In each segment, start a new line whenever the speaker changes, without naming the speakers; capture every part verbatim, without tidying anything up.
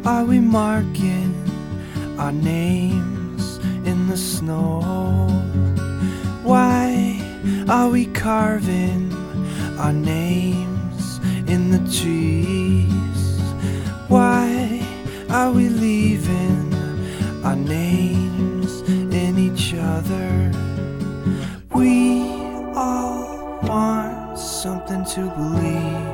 are we marking our names in the snow? Why are we carving our names in the trees? Why are we leaving our names in each other? We all want something to believe.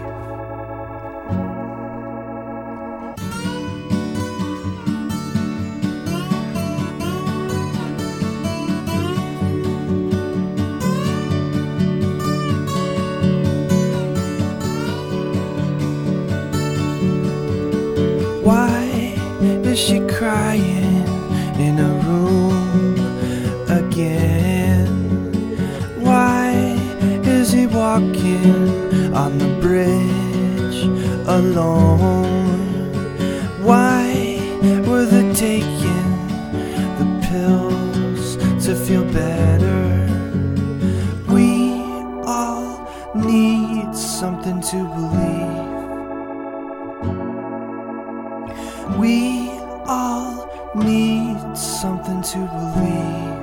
Why is she crying in a room again? Why is he walking on the bridge alone? Why were they taking the pills to feel better? We all need something to believe. We all need something to believe.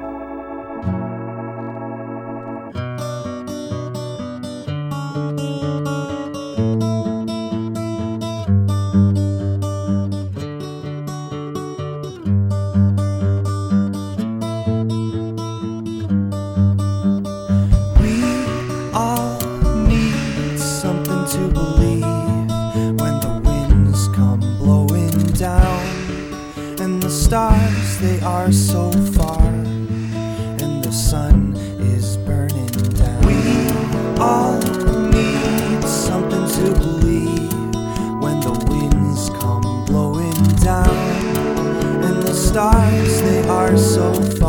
We all need something to believe when the winds come blowing down and the stars, they are so far and the sun is burning down. We all need something to believe when the winds come blowing down and the stars, they are so far